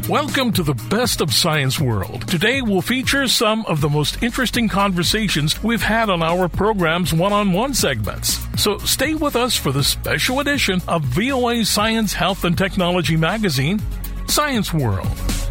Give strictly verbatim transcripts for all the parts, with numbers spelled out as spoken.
Welcome to the Best of Science World. Today we'll feature some of the most interesting conversations we've had on our program's one-on-one segments. So stay with us for the special edition of V O A Science, Health, and Technology magazine, Science World.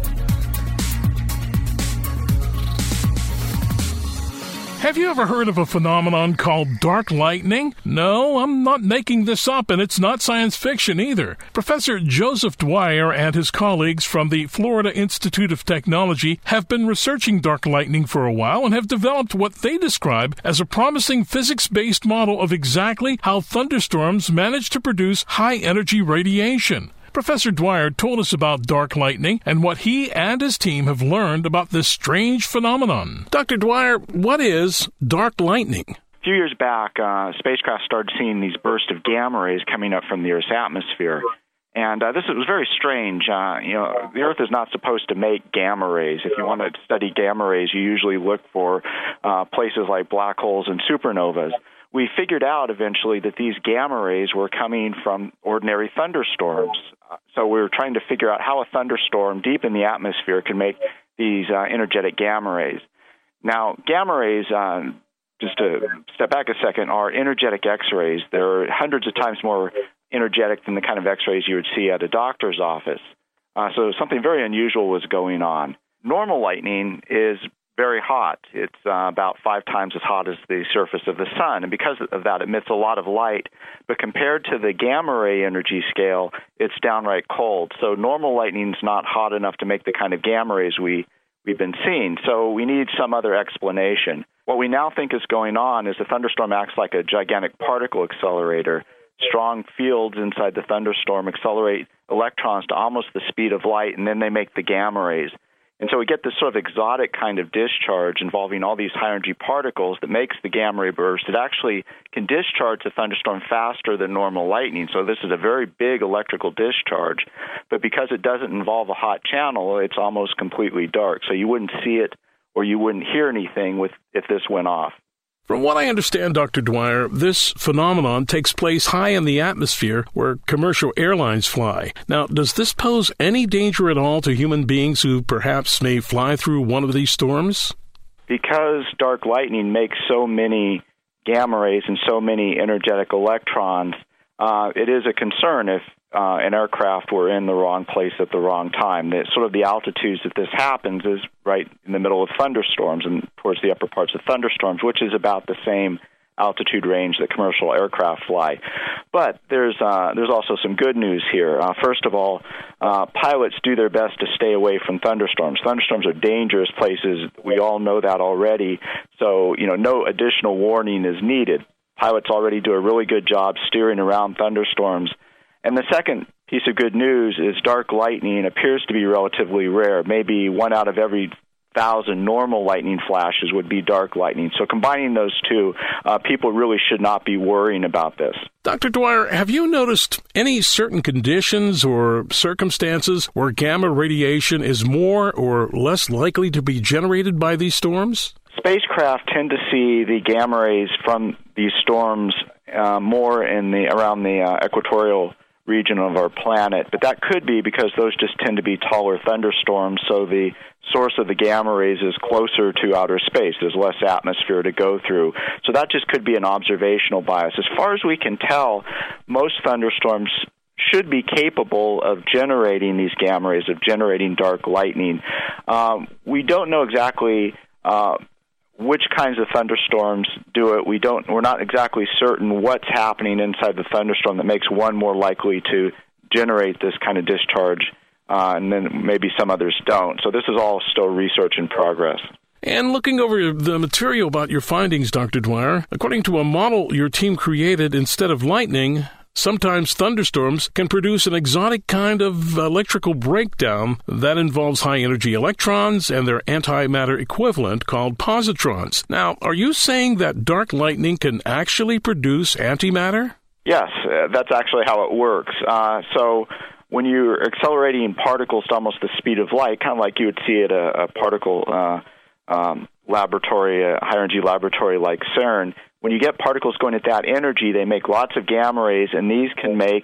Have you ever heard of a phenomenon called dark lightning? No, I'm not making this up, and it's not science fiction either. Professor Joseph Dwyer and his colleagues from the Florida Institute of Technology have been researching dark lightning for a while and have developed what they describe as a promising physics-based model of exactly how thunderstorms manage to produce high-energy radiation. Professor Dwyer told us about dark lightning and what he and his team have learned about this strange phenomenon. Doctor Dwyer, what is dark lightning? A few years back, uh, spacecraft started seeing these bursts of gamma rays coming up from the Earth's atmosphere. And uh, this was very strange. Uh, you know, the Earth is not supposed to make gamma rays. If you want to study gamma rays, you usually look for uh, places like black holes and supernovas. We figured out eventually that these gamma rays were coming from ordinary thunderstorms. So we were trying to figure out how a thunderstorm deep in the atmosphere can make these uh, energetic gamma rays. Now, gamma rays, uh, just to step back a second, are energetic X-rays. They're hundreds of times more energetic than the kind of X-rays you would see at a doctor's office. Uh, so something very unusual was going on. Normal lightning is very hot. It's uh, about five times as hot as the surface of the sun, and because of that, it emits a lot of light. But compared to the gamma ray energy scale, it's downright cold. So normal lightning's not hot enough to make the kind of gamma rays we, we've been seeing. So we need some other explanation. What we now think is going on is the thunderstorm acts like a gigantic particle accelerator. Strong fields inside the thunderstorm accelerate electrons to almost the speed of light, and then they make the gamma rays. And so we get this sort of exotic kind of discharge involving all these high-energy particles that makes the gamma ray burst. It actually can discharge the thunderstorm faster than normal lightning. So this is a very big electrical discharge. But because it doesn't involve a hot channel, it's almost completely dark. So you wouldn't see it or you wouldn't hear anything with if this went off. From what I understand, Doctor Dwyer, this phenomenon takes place high in the atmosphere where commercial airlines fly. Now, does this pose any danger at all to human beings who perhaps may fly through one of these storms? Because dark lightning makes so many gamma rays and so many energetic electrons, uh, it is a concern if uh, an aircraft were in the wrong place at the wrong time. The, sort of the altitudes that this happens is right in the middle of thunderstorms and towards the upper parts of thunderstorms, which is about the same altitude range that commercial aircraft fly. But there's uh, there's also some good news here. Uh, first of all, uh, pilots do their best to stay away from thunderstorms. Thunderstorms are dangerous places. We all know that already. So, you know, no additional warning is needed. Pilots already do a really good job steering around thunderstorms. And the second piece of good news is dark lightning appears to be relatively rare. Maybe one out of every thousand normal lightning flashes would be dark lightning. So combining those two, uh, people really should not be worrying about this. Doctor Dwyer, have you noticed any certain conditions or circumstances where gamma radiation is more or less likely to be generated by these storms? Spacecraft tend to see the gamma rays from these storms uh, more in the around the uh, equatorial region of our planet, but that could be because those just tend to be taller thunderstorms, so the source of the gamma rays is closer to outer space. There's less atmosphere to go through. So that just could be an observational bias. As far as we can tell, most thunderstorms should be capable of generating these gamma rays, of generating dark lightning. Um, we don't know exactly uh, which kinds of thunderstorms do it. We don't, we're not exactly certain what's happening inside the thunderstorm that makes one more likely to generate this kind of discharge, uh, and then maybe some others don't. So this is all still research in progress. And looking over the material about your findings, Doctor Dwyer, according to a model your team created, instead of lightning, sometimes thunderstorms can produce an exotic kind of electrical breakdown that involves high-energy electrons and their antimatter equivalent called positrons. Now, are you saying that dark lightning can actually produce antimatter? Yes, uh, that's actually how it works. Uh, so when you're accelerating particles to almost the speed of light, kind of like you would see at a, a particle uh, um, laboratory, a high-energy laboratory like CERN, when you get particles going at that energy, they make lots of gamma rays, and these can make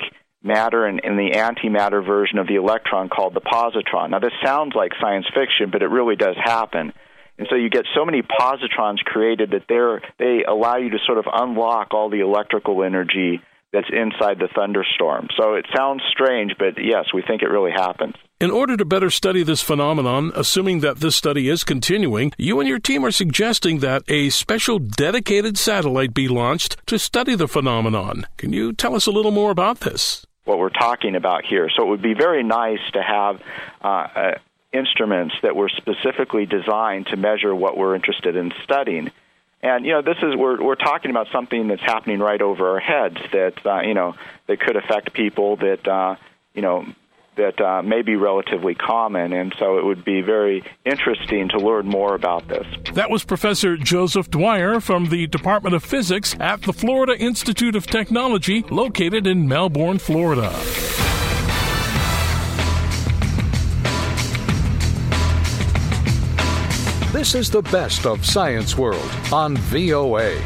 matter and, and the antimatter version of the electron called the positron. Now, this sounds like science fiction, but it really does happen. And so you get so many positrons created that they're, they allow you to sort of unlock all the electrical energy that's inside the thunderstorm. So it sounds strange, but yes, we think it really happens. In order to better study this phenomenon, assuming that this study is continuing, you and your team are suggesting that a special dedicated satellite be launched to study the phenomenon. Can you tell us a little more about this? What we're talking about here. So it would be very nice to have uh, uh, instruments that were specifically designed to measure what we're interested in studying. And, you know, this is, we're, we're talking about something that's happening right over our heads that, uh, you know, that could affect people that, uh, you know, that uh, may be relatively common. And so it would be very interesting to learn more about this. That was Professor Joseph Dwyer from the Department of Physics at the Florida Institute of Technology, located in Melbourne, Florida. This is the best of Science World on V O A.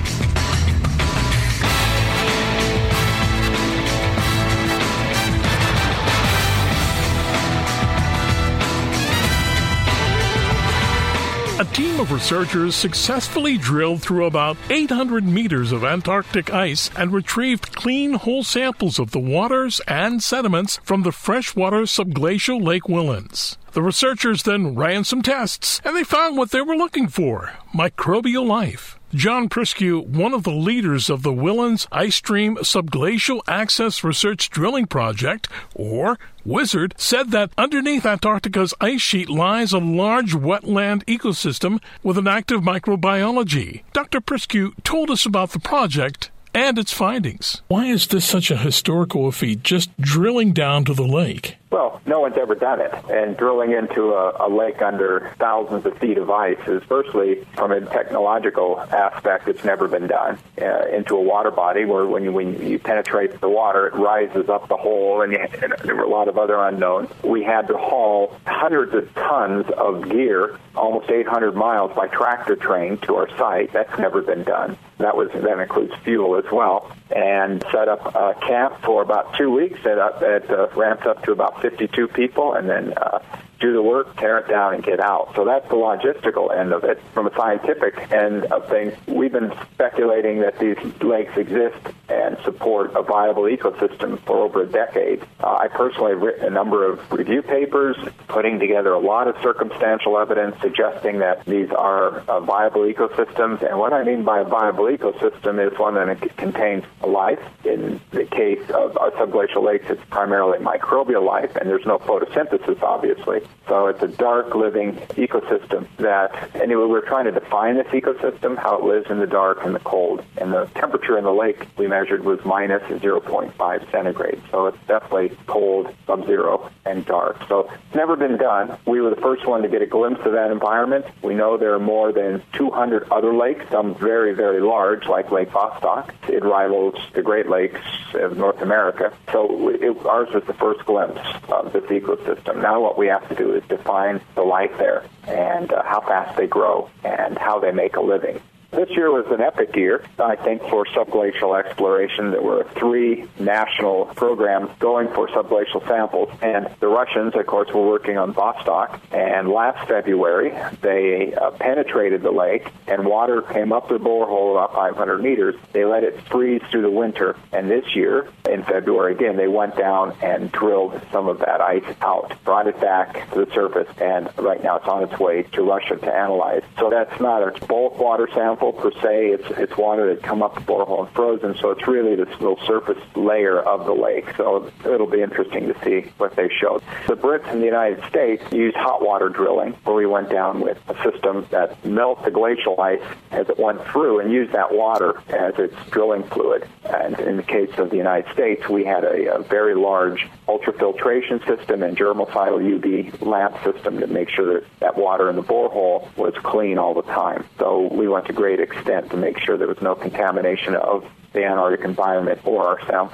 A team of researchers successfully drilled through about eight hundred meters of Antarctic ice and retrieved clean, whole samples of the waters and sediments from the freshwater subglacial Lake Whillans. The researchers then ran some tests, and they found what they were looking for: microbial life. John Priscu, one of the leaders of the Whillans Ice Stream Subglacial Access Research Drilling Project, or WIZARD, said that underneath Antarctica's ice sheet lies a large wetland ecosystem with an active microbiology. Doctor Priscu told us about the project and its findings. Why is this such a historical feat, just drilling down to the lake? Well, no one's ever done it. And drilling into a, a lake under thousands of feet of ice is, firstly, from a technological aspect, it's never been done. Uh, into a water body where when you, when you penetrate the water, it rises up the hole, and, you, and there were a lot of other unknowns. We had to haul hundreds of tons of gear, almost eight hundred miles by tractor train to our site. That's never been done. That was that includes fuel as well. And set up a camp for about two weeks. It, uh, it uh, ramps up to about fifty-two people, and then uh, do the work, tear it down, and get out. So that's the logistical end of it. From a scientific end of things, we've been speculating that these lakes exist and support a viable ecosystem for over a decade. Uh, I personally have written a number of review papers, putting together a lot of circumstantial evidence suggesting that these are uh, viable ecosystems. And what I mean by a viable ecosystem is one that contains life. In the case of our subglacial lakes, it's primarily microbial life, and there's no photosynthesis, obviously. So it's a dark living ecosystem that, anyway, we're trying to define this ecosystem, how it lives in the dark and the cold. And the temperature in the lake we measured was minus zero point five centigrade. So it's definitely cold, sub-zero, and dark. So it's never been done. We were the first one to get a glimpse of that environment. We know there are more than two hundred other lakes, some very, very large, like Lake Vostok. It rivals the Great Lakes of North America. So it, ours was the first glimpse of this ecosystem. Now what we have to do is define the life there and uh, how fast they grow and how they make a living. This year was an epic year, I think, for subglacial exploration. There were three national programs going for subglacial samples, and the Russians, of course, were working on Vostok. And last February, they uh, penetrated the lake, and water came up the borehole about five hundred meters. They let it freeze through the winter, and this year, in February, again, they went down and drilled some of that ice out, brought it back to the surface, and right now it's on its way to Russia to analyze. So that's not a bulk water sample per se. It's it's water that come up the borehole and frozen, so it's really this little surface layer of the lake. So it'll be interesting to see what they showed. The Brits in the United States used hot water drilling, where we went down with a system that melts the glacial ice as it went through and used that water as its drilling fluid. And in the case of the United States, we had a, a very large ultrafiltration system and germicidal U V lamp system to make sure that that water in the borehole was clean all the time. So we went to great extent to make sure there was no contamination of the Antarctic environment or our samples.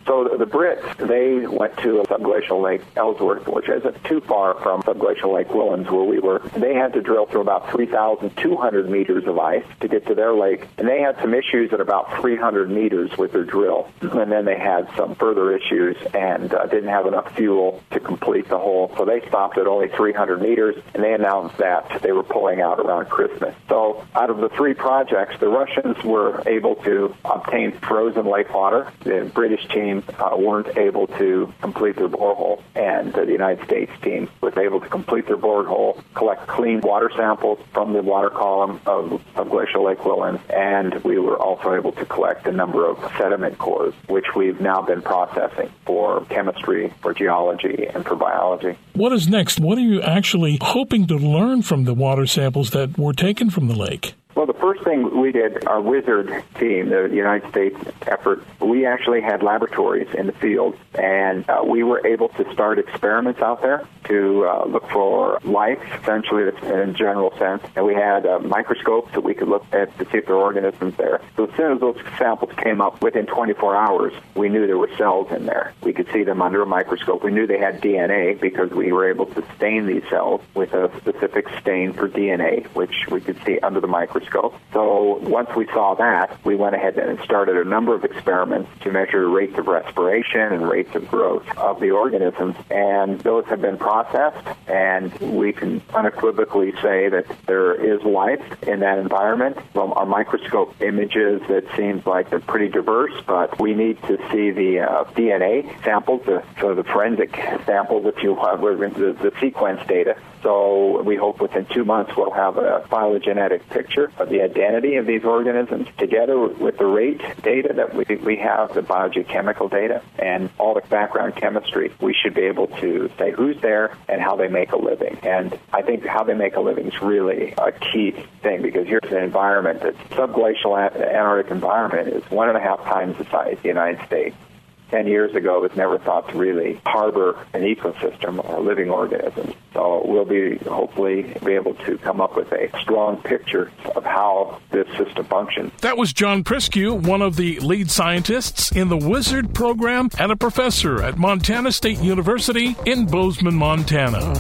So the, the Brits, they went to a subglacial Lake Ellsworth, which isn't too far from subglacial Lake Whillans where we were. They had to drill through about three thousand two hundred meters of ice to get to their lake, and they had some issues at about three hundred meters with their drill. And then they had some further issues and uh, didn't have enough fuel to complete the hole. So they stopped at only three hundred meters, and they announced that they were pulling out around Christmas. So out of the three projects, the Russians were able to obtain frozen lake water. The British team uh, weren't able to complete their borehole, and uh, the United States team was able to complete their borehole, collect clean water samples from the water column of, of Glacial Lake Whillans, and we were also able to collect a number of sediment cores, which we've now been processing for chemistry, for geology, and for biology. What is next? What are you actually hoping to learn from the water samples that were taken from the lake? Well, the first thing we did, our WIZARD team, the United States effort, we actually had laboratories in the field, and uh, we were able to start experiments out there to uh, look for life, essentially in a general sense. And we had uh, microscopes that we could look at to see if there were organisms there. So as soon as those samples came up, within twenty-four hours, we knew there were cells in there. We could see them under a microscope. We knew they had D N A because we were able to stain these cells with a specific stain for D N A, which we could see under the microscope. So once we saw that, we went ahead and started a number of experiments to measure rates of respiration and rates of growth of the organisms, and those have been processed, and we can unequivocally say that there is life in that environment. From our microscope images, it seems like they're pretty diverse, but we need to see the uh, D N A samples, the, so the forensic samples, if you have, the, the sequence data. So we hope within two months we'll have a phylogenetic picture of the identity of these organisms, together with the rate data that we, we have, the biogeochemical data, and all the background chemistry. We should be able to say who's there and how they make a living. And I think how they make a living is really a key thing, because here's an environment that's subglacial Antarctic environment is one and a half times the size of the United States. Ten years ago, it was never thought to really harbor an ecosystem or living organisms. So we'll be hopefully be able to come up with a strong picture of how this system functions. That was John Priscu, one of the lead scientists in the WIZARD program and a professor at Montana State University in Bozeman, Montana.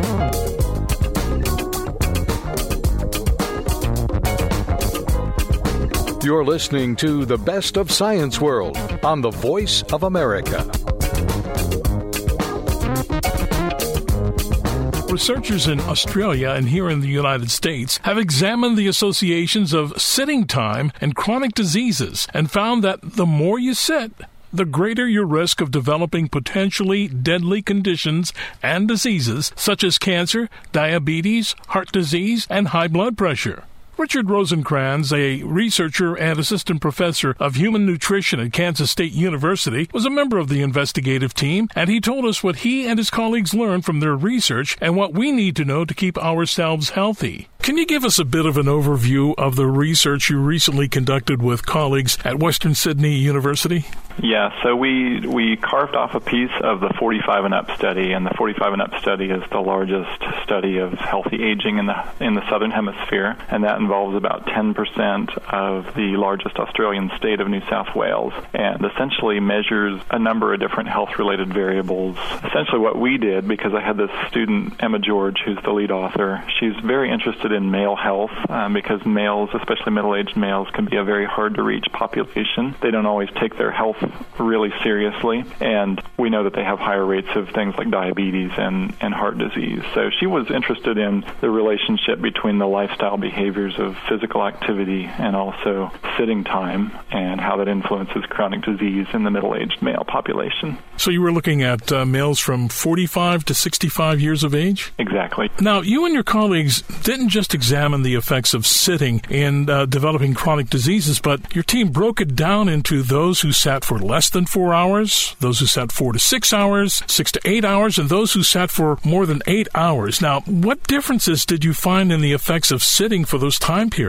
You're listening to The Best of Science World on the Voice of America. Researchers in Australia and here in the United States have examined the associations of sitting time and chronic diseases and found that the more you sit, the greater your risk of developing potentially deadly conditions and diseases such as cancer, diabetes, heart disease, and high blood pressure. Richard Rosenkranz, a researcher and assistant professor of human nutrition at Kansas State University, was a member of the investigative team, and he told us what he and his colleagues learned from their research and what we need to know to keep ourselves healthy. Can you give us a bit of an overview of the research you recently conducted with colleagues at Western Sydney University? Yeah, so we we carved off a piece of the forty-five and up study, and the forty-five and up study is the largest study of healthy aging in the in the southern hemisphere, and that involves about ten percent of the largest Australian state of New South Wales, and essentially measures a number of different health-related variables. Essentially what we did, because I had this student, Emma George, who's the lead author, she's very interested in male health, um, because males, especially middle-aged males, can be a very hard-to-reach population. They don't always take their health really seriously, and we know that they have higher rates of things like diabetes and, and heart disease. So she was interested in the relationship between the lifestyle behaviors of physical activity and also sitting time, and how that influences chronic disease in the middle-aged male population. So you were looking at uh, males from forty-five to sixty-five years of age? Exactly. Now, you and your colleagues didn't just examine the effects of sitting in uh, developing chronic diseases, but your team broke it down into those who sat for less than four hours, those who sat four to six hours, six to eight hours, and those who sat for more than eight hours. Now, what differences did you find in the effects of sitting for those time periods?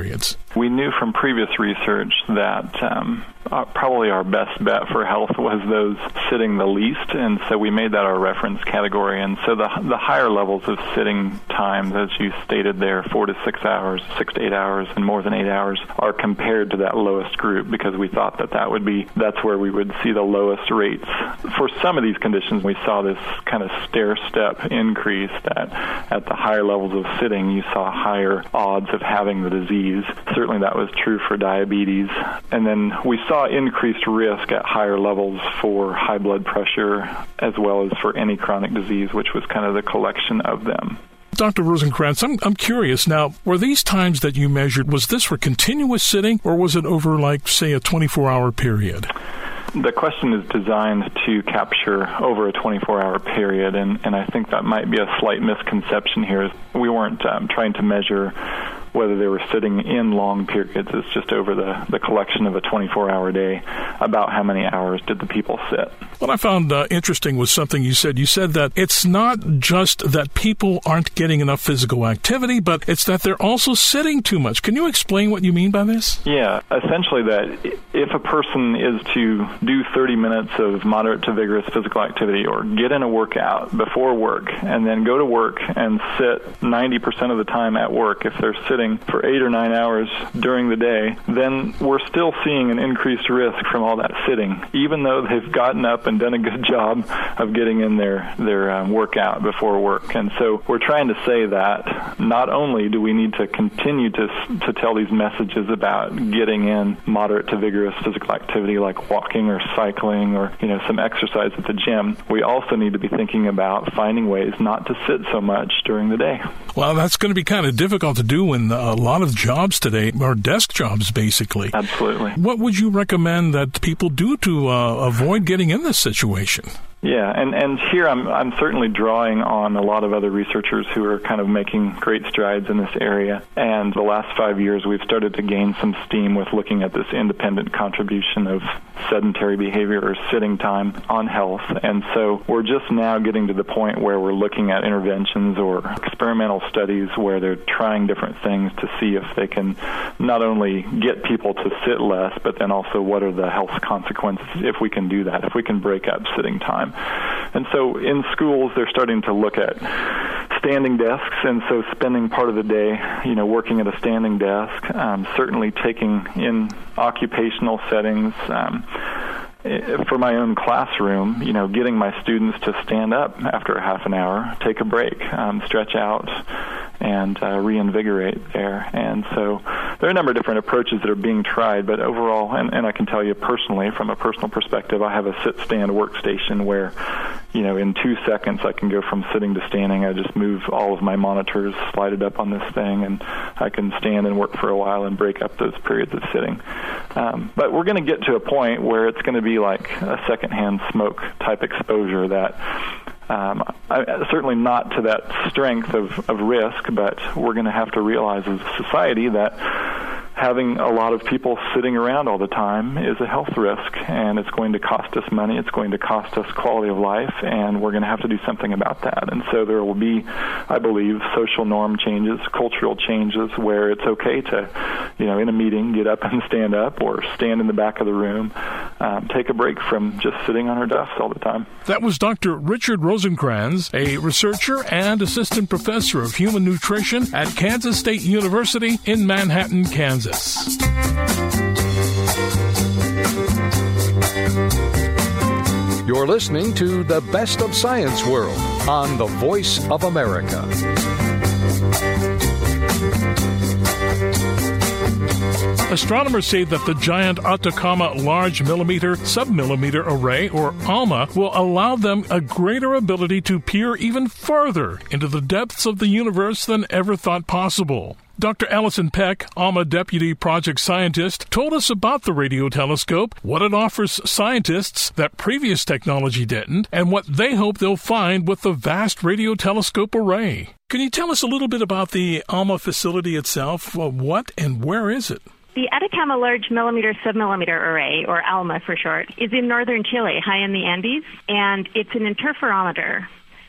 We knew from previous research that um, uh, probably our best bet for health was those sitting the least, and so we made that our reference category. And so the the higher levels of sitting times, as you stated there, four to six hours, six to eight hours, and more than eight hours, are compared to that lowest group because we thought that that would be that's where we would see the lowest rates. For some of these conditions, we saw this kind of stair-step increase that at the higher levels of sitting, you saw higher odds of having the disease. Certainly that was true for diabetes. And then we saw increased risk at higher levels for high blood pressure as well as for any chronic disease, which was kind of the collection of them. Doctor Rosenkrantz, I'm, I'm curious now, were these times that you measured, was this for continuous sitting or was it over, like, say, a twenty-four hour period? The question is designed to capture over a twenty-four hour period, and, and I think that might be a slight misconception here. We weren't um, trying to measure whether they were sitting in long periods. It's just over the, the collection of a twenty-four hour day, about how many hours did the people sit. What I found uh, interesting was something you said. You said that it's not just that people aren't getting enough physical activity, but it's that they're also sitting too much. Can you explain what you mean by this? Yeah, essentially that if a person is to do thirty minutes of moderate to vigorous physical activity or get in a workout before work and then go to work and sit ninety percent of the time at work, if they're sitting for eight or nine hours during the day, then we're still seeing an increased risk from all that sitting, even though they've gotten up and done a good job of getting in their, their um, workout before work. And so we're trying to say that not only do we need to continue to to tell these messages about getting in moderate to vigorous physical activity like walking or cycling or, you know, some exercise at the gym, we also need to be thinking about finding ways not to sit so much during the day. Well, that's going to be kind of difficult to do when a lot of jobs today are desk jobs, basically. Absolutely. What would you recommend that people do to uh, avoid getting in this situation? Yeah, and, and here I'm I'm certainly drawing on a lot of other researchers who are kind of making great strides in this area. And the last five years we've started to gain some steam with looking at this independent contribution of sedentary behavior or sitting time on health. And so we're just now getting to the point where we're looking at interventions or experimental studies where they're trying different things to see if they can not only get people to sit less, but then also what are the health consequences if we can do that, if we can break up sitting time. And so in schools, they're starting to look at standing desks, and so spending part of the day, you know, working at a standing desk, um, certainly taking in occupational settings. Um, For my own classroom, you know, getting my students to stand up after a half an hour, take a break, um, stretch out, and uh, reinvigorate there. And so there are a number of different approaches that are being tried, but overall, and, and I can tell you personally, from a personal perspective, I have a sit-stand workstation where, you know, in two seconds I can go from sitting to standing. I just move all of my monitors, slide it up on this thing, and I can stand and work for a while and break up those periods of sitting. Um, but we're going to get to a point where it's going to be like a secondhand smoke type exposure that Um, I, certainly not to that strength of, of risk, but we're going to have to realize as a society that having a lot of people sitting around all the time is a health risk, and it's going to cost us money, it's going to cost us quality of life, and we're going to have to do something about that. And so there will be, I believe, social norm changes, cultural changes, where it's okay to, you know, in a meeting, get up and stand up, or stand in the back of the room, um, take a break from just sitting on our desks all the time. That was Doctor Richard Rosenkrantz, a researcher and assistant professor of human nutrition at Kansas State University in Manhattan, Kansas. You're listening to The Best of Science World on the Voice of America. Astronomers say that the giant Atacama Large Millimeter Submillimeter Array, or ALMA, will allow them a greater ability to peer even further into the depths of the universe than ever thought possible. Doctor Allison Peck, ALMA Deputy Project Scientist, told us about the radio telescope, what it offers scientists that previous technology didn't, and what they hope they'll find with the vast radio telescope array. Can you tell us a little bit about the ALMA facility itself? Well, what and where is it? The Atacama Large Millimeter Submillimeter Array, or ALMA for short, is in northern Chile, high in the Andes, and it's an interferometer.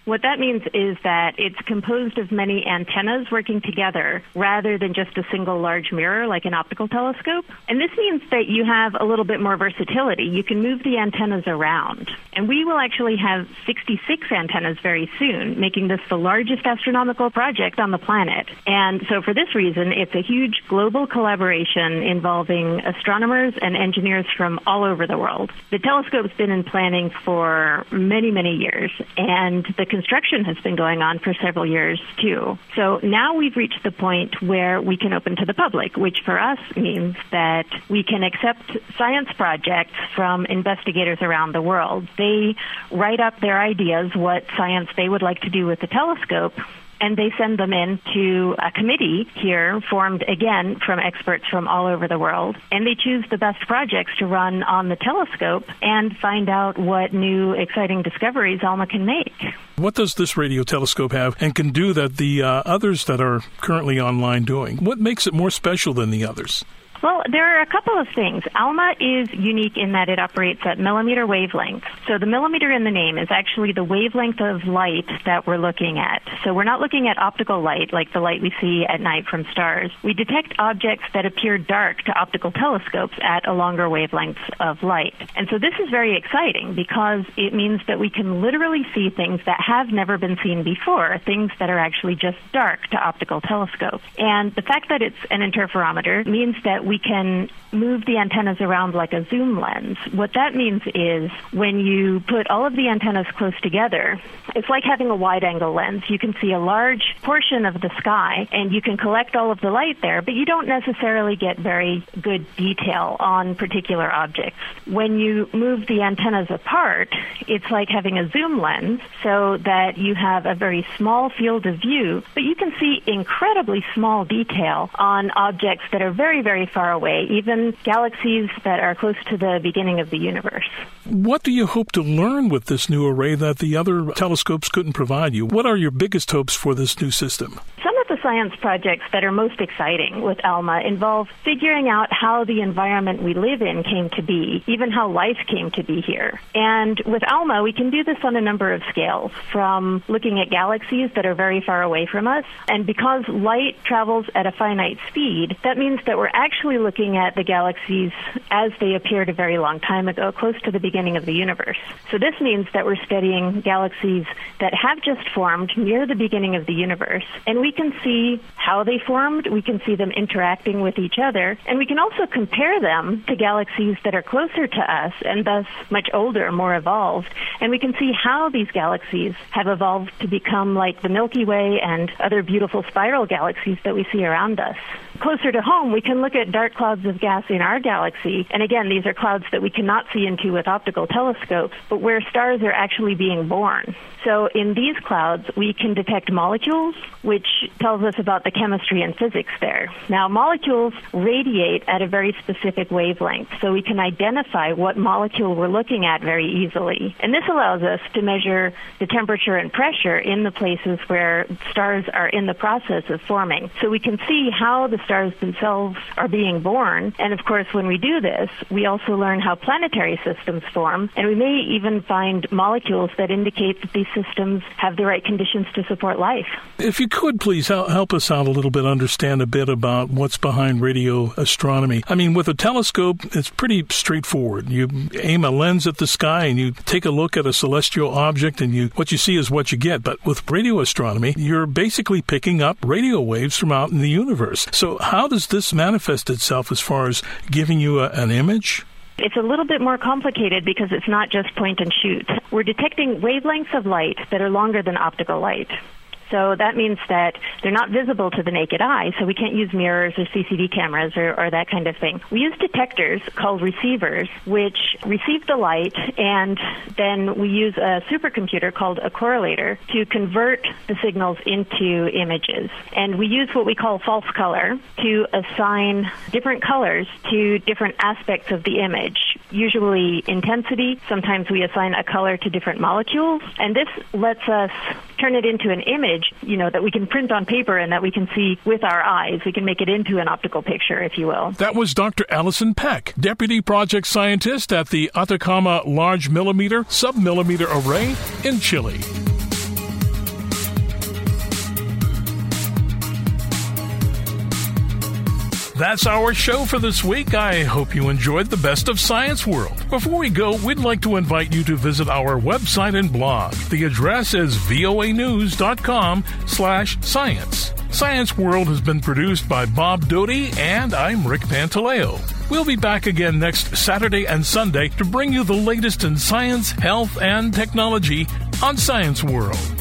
What that means is that it's composed of many antennas working together rather than just a single large mirror like an optical telescope. And this means that you have a little bit more versatility. You can move the antennas around. And we will actually have sixty-six antennas very soon, making this the largest astronomical project on the planet. And so for this reason, it's a huge global collaboration involving astronomers and engineers from all over the world. The telescope's been in planning for many, many years, and the construction has been going on for several years, too. So now we've reached the point where we can open to the public, which for us means that we can accept science projects from investigators around the world. They write up their ideas, what science they would like to do with the telescope, and they send them in to a committee here formed, again, from experts from all over the world. And they choose the best projects to run on the telescope and find out what new exciting discoveries ALMA can make. What does this radio telescope have and can do that the uh, others that are currently online doing? What makes it more special than the others? Well, there are a couple of things. ALMA is unique in that it operates at millimeter wavelengths. So the millimeter in the name is actually the wavelength of light that we're looking at. So we're not looking at optical light like the light we see at night from stars. We detect objects that appear dark to optical telescopes at a longer wavelength of light. And so this is very exciting because it means that we can literally see things that have never been seen before, things that are actually just dark to optical telescopes. And the fact that it's an interferometer means that we can move the antennas around like a zoom lens. What that means is when you put all of the antennas close together, it's like having a wide-angle lens. You can see a large portion of the sky, and you can collect all of the light there, but you don't necessarily get very good detail on particular objects. When you move the antennas apart, it's like having a zoom lens so that you have a very small field of view, but you can see incredibly small detail on objects that are very, very far away, even galaxies that are close to the beginning of the universe. What do you hope to learn with this new array that the other telescopes couldn't provide you? What are your biggest hopes for this new system? Some of the science projects that are most exciting with ALMA involve figuring out how the environment we live in came to be, even how life came to be here. And with ALMA, we can do this on a number of scales, from looking at galaxies that are very far away from us. And because light travels at a finite speed, that means that we're actually looking at the galaxies as they appeared a very long time ago, close to the beginning of the universe. So this means that we're studying galaxies that have just formed near the beginning of the universe, and we can see how they formed, we can see them interacting with each other, and we can also compare them to galaxies that are closer to us and thus much older, more evolved, and we can see how these galaxies have evolved to become like the Milky Way and other beautiful spiral galaxies that we see around us. Closer to home, we can look at dark clouds of gas in our galaxy, and again, these are clouds that we cannot see into with optical telescopes, but where stars are actually being born. So in these clouds, we can detect molecules, which tells us about the chemistry and physics there. Now, molecules radiate at a very specific wavelength, so we can identify what molecule we're looking at very easily. And this allows us to measure the temperature and pressure in the places where stars are in the process of forming. So we can see how the stars themselves are being born. And of course, when we do this, we also learn how planetary systems form, and we may even find molecules that indicate that these systems have the right conditions to support life. If you could, please help us out a little bit, understand a bit about what's behind radio astronomy. I mean, with a telescope, it's pretty straightforward. You aim a lens at the sky and you take a look at a celestial object, and you what you see is what you get. But with radio astronomy, you're basically picking up radio waves from out in the universe. So how does this manifest itself as far as giving you a, an image? It's a little bit more complicated because it's not just point and shoot. We're detecting wavelengths of light that are longer than optical light. So that means that they're not visible to the naked eye, so we can't use mirrors or C C D cameras or, or that kind of thing. We use detectors called receivers, which receive the light, and then we use a supercomputer called a correlator to convert the signals into images. And we use what we call false color to assign different colors to different aspects of the image, usually intensity. Sometimes we assign a color to different molecules, and this lets us turn it into an image, you know, that we can print on paper and that we can see with our eyes. We can make it into an optical picture, if you will. That was Doctor Allison Peck, Deputy Project Scientist at the Atacama Large Millimeter Submillimeter Array in Chile. That's our show for this week. I hope you enjoyed the Best of Science World. Before we go, we'd like to invite you to visit our website and blog. The address is voanews.com slash science. Science World has been produced by Bob Doty, and I'm Rick Pantaleo. We'll be back again next Saturday and Sunday to bring you the latest in science, health, and technology on Science World.